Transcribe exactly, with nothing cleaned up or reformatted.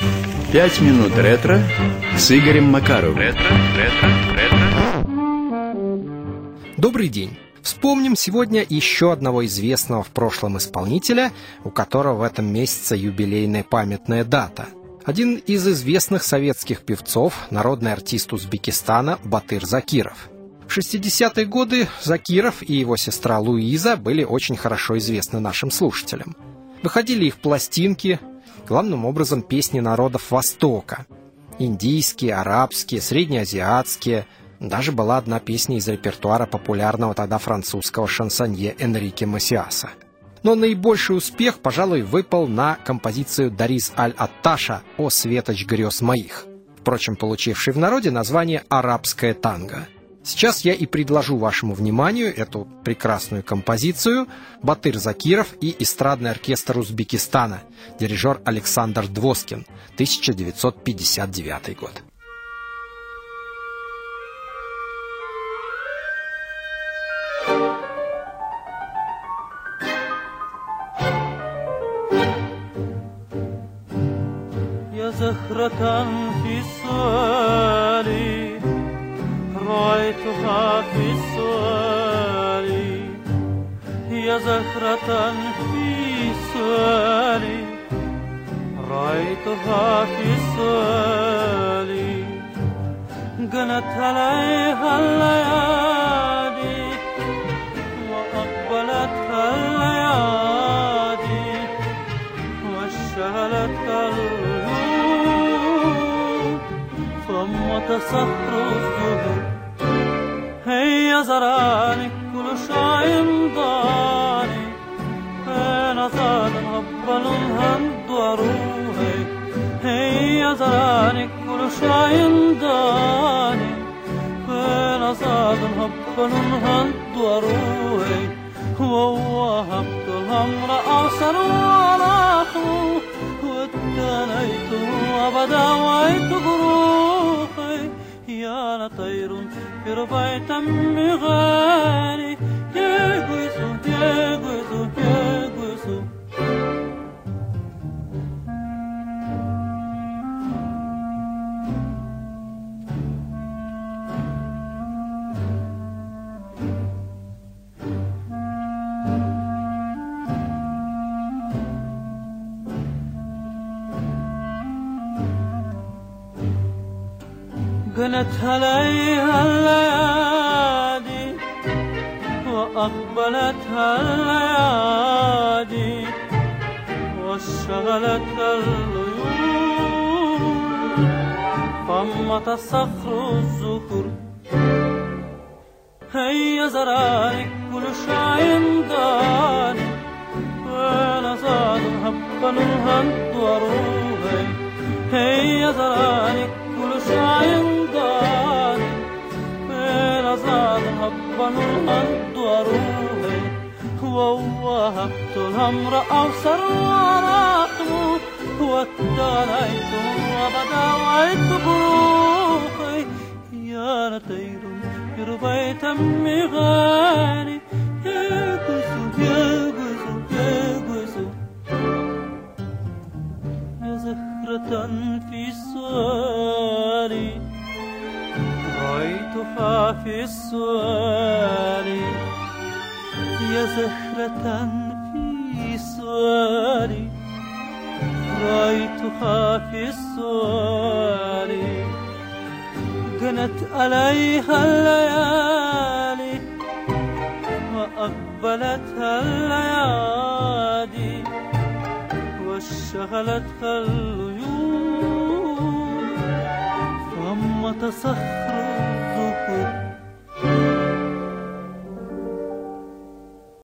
Пять минут ретро с Игорем Макаровым. Ретро, ретро, ретро. Добрый день. Вспомним сегодня еще одного известного в прошлом исполнителя, у которого в этом месяце юбилейная памятная дата. Один из известных советских певцов, народный артист Узбекистана Батыр Закиров. В шестидесятые годы Закиров и его сестра Луиза были очень хорошо известны нашим слушателям. Выходили их пластинки, главным образом песни народов Востока. Индийские, арабские, среднеазиатские. Даже была одна песня из репертуара популярного тогда французского шансонье Энрике Масиаса. Но наибольший успех, пожалуй, выпал на композицию Дарис Аль-Атташа «О светоч грез моих», впрочем, получившей в народе название «Арабское танго». Сейчас я и предложу вашему вниманию эту прекрасную композицию Батыр Закиров и эстрадный оркестр Узбекистана, дирижер Александр Двоскин, тысяча девятьсот пятьдесят девятый год. زهرة في السؤال رأيتها في السؤال هي زهرة في السؤال رأيتها في السؤال جنت عليها الليالي وأقبلتها الليالي واشتغلتها صخر الزهر هي زراني كل شيء ضاني أنا زاد هبل الهند وروحي هي زراني كل شيء ضاني أنا زاد هبل الهند وروحي ووهبت الأمر أوسر وراخو واتنيت وبداويت غروحي يا طير في ربيت مغاني يغوزو يغوزو يغوزو جنت عليها الليالي وأقبلتها الليالي واشتغلتها الليول فمت الصخر الزهر هي زراني كل شيء داني وانا زاد هبل الهند وروحي هي زراني كل شيء هبل الأرض وروحي ووهبت الأمر أوسر وراخو واتنيت وبداويت بروحي يا طير ربيت مغاني يغوزو يغوزو يغوزو يا زهرة في السؤال رأيتها في السؤال يا زهرة في السؤال رأيتها في السؤال جنت عليها الليالي وأقبلتها الليالي واشتغلتها الليول فمت صخر الزهر